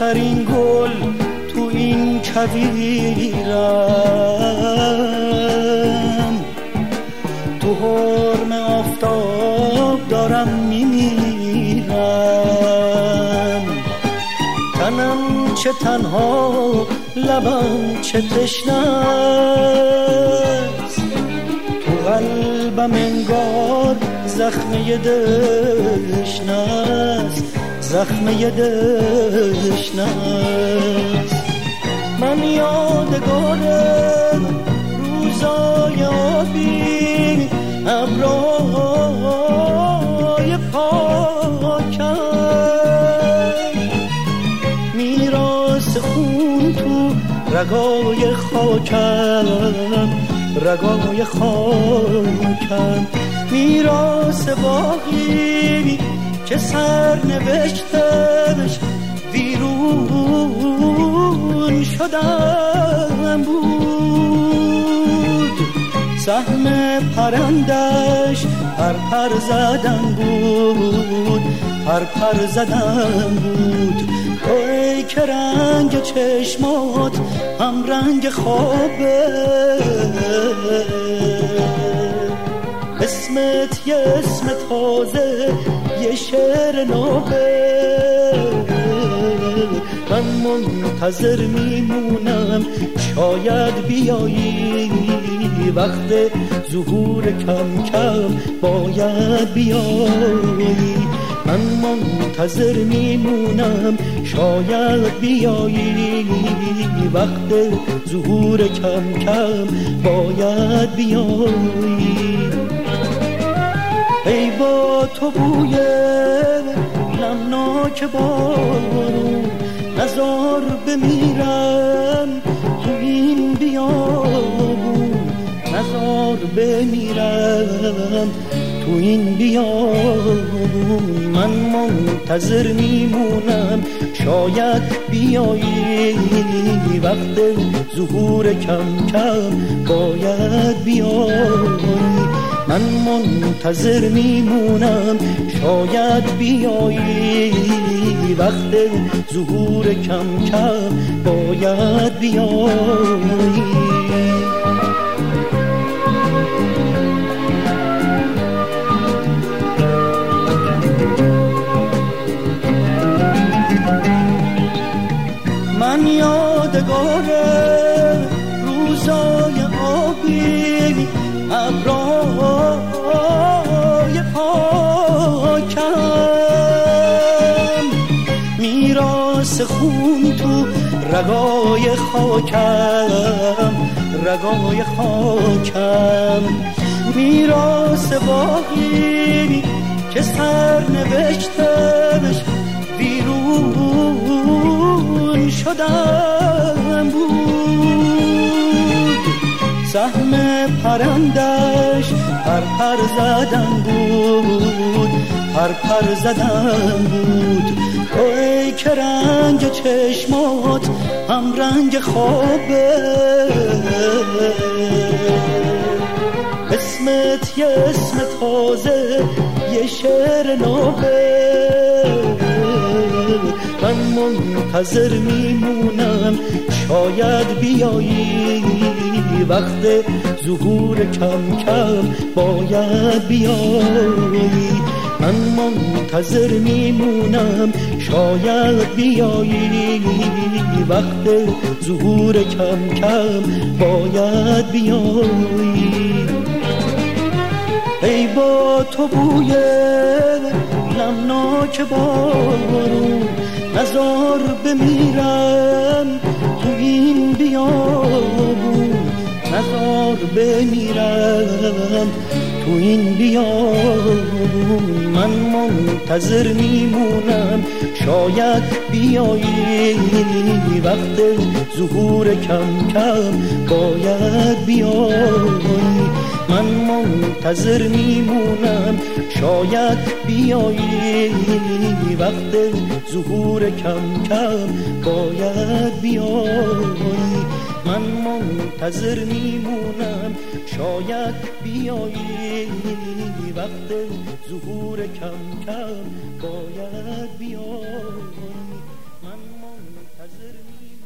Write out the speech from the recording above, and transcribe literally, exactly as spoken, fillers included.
آخرین گل تو این کویرم، تو حرم آفتاب دارم میمیرم. تنم چه تنها، لبم چه تشنه‌ست، تو قلبم انگار زخمه دشنه‌ست، زخمه دشنه‌ست. من یادگار روزای آبی، ابرهای پاکم، میراث خون تو رگای خاکم، رگای خاکم، میراث باقی که سرنوشتش ویرون شدن بود. سهم پرندش پر پر زدن بود، پر پر زدن بود. توی که رنگ چشمات هم رنگ خوابه، اسمت یه اسم تازه، یه شعر نوبه. من منتظر میمونم شاید بیایی، وقت ظهور کم کم باید بیایی. من منتظر میمونم شاید بیایی، وقت ظهور کم کم باید بیایی. ای با تو بوی نمناک بارون، نزار بمیرم تو این بیابون، نزار بمیرم تو این بیابون. من منتظر میمونم شاید بیایی، وقت ظهور کم کم باید بیایی. من منتظر میمونم شاید بیایی، وقت ظهور کم کم باید بیایی. من یادگار روزای آبی، ابرهای پاکم، میراث خون تو رگای خاکم، رگای خاکم، میراث باقی که سرنوشتش ویرون شدن بود. سهم پرندش پر پر زدن بود، پر پر زدن بود. توی که رنگ چشمات هم رنگ خوابه، اسمت یه اسم تازه، یه شعر نوبه. من منتظر میمونم شاید بیایی، وقت ظهور کم کم باید بیایی. من منتظر میمونم شاید بیایی، وقت ظهور کم کم باید بیایی. ای با تو بوی نمناک بارون، نزار بمیرم تو این بیابون، نزار بمیرم تو این بیابون. من منتظر میمونم شاید بیایی، وقت ظهور کم کم باید بیایی. من منتظر میمونم شاید بیایی، وقت ظهور کم کم باید بیایی. من منتظر میمونم شاید بیایی، وقت ظهور کم کم باید بیایی. من منتظر نیمه